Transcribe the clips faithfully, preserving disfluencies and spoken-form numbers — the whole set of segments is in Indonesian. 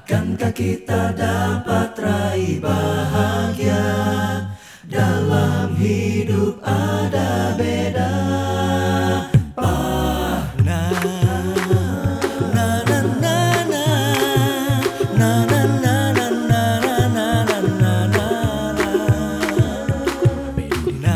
Akankah kita dapat raih bahagia? Dalam hidup ada beda. Pa na na na na na na na na na na na na na na na na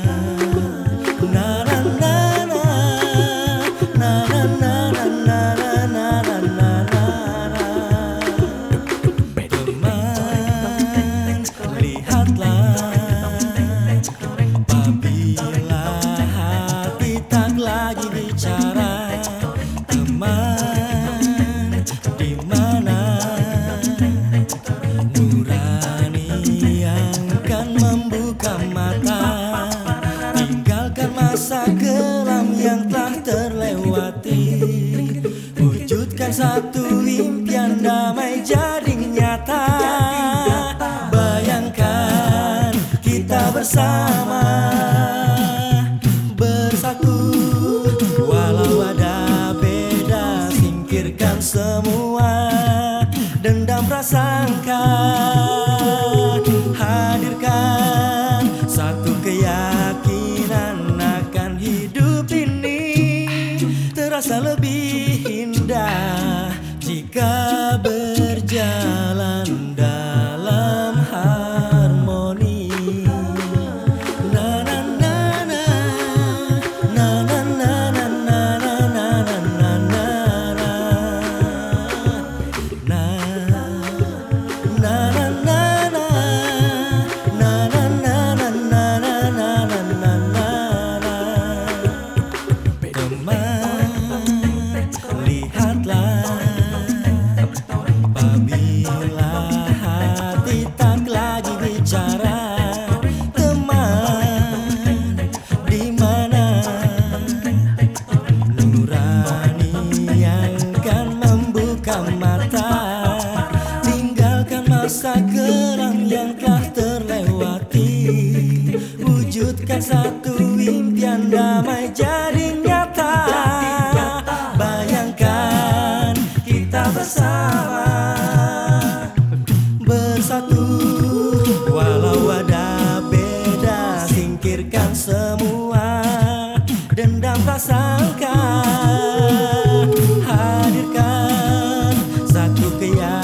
masa kelam yang telah terlewati, wujudkan satu impian damai jadi nyata. Bayangkan kita bersama, bersatu, walau ada beda, singkirkan semua dendam prasangka, hadirkan satu keyakinan akan hidup ini terasa lebih indah jika berjalan dalam harmoni. Na na na na na na na na na na na na na na na masa kelam yang telah terlewati, wujudkan satu impian damai jadi nyata. Bayangkan kita bersama, bersatu, walau ada beda, singkirkan semua dendam prasangka, hadirkan satu keyakinan